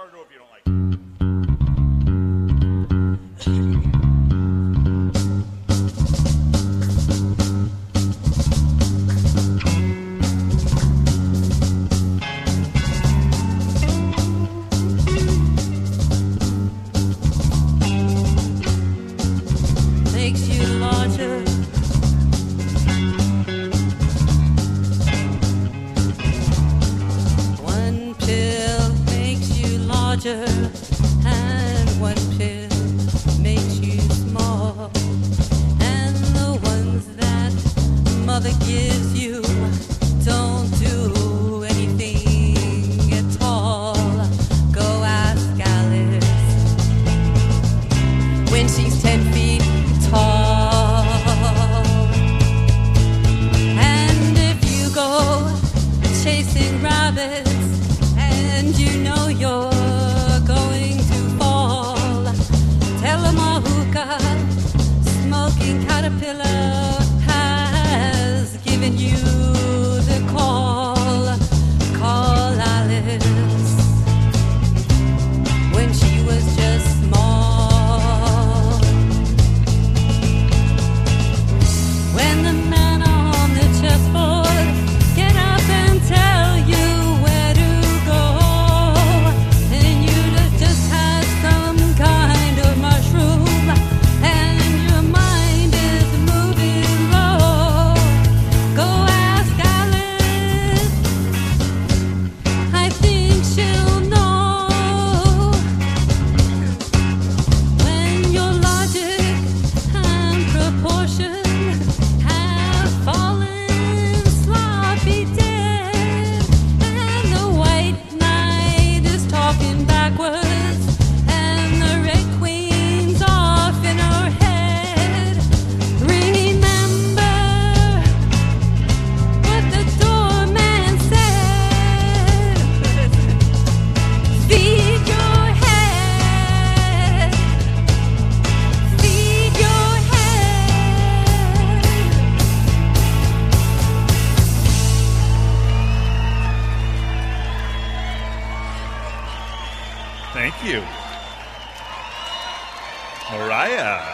start it over if you don't like it. Makes you larger. One pill makes you larger, and one pill makes you small. And the ones that mother gives you don't do anything at all. Go ask Alice when she's 10 feet tall. And if you go chasing rabbits and you know you're going to fall, tell them a hookah smoking caterpillar has given you the call. Call Alice when she was just small. When the man on the chessboard get up and tell you where to go, and you just had some kind of mushroom, and your mind is moving low, go ask Alice. I think she'll know when your logic and proportion have fallen sloppy dead, and the white knight is talking backwards, and the red queen's off in her head. Remember what the doorman said. Feed your head. Feed your head. Thank you. Mariah.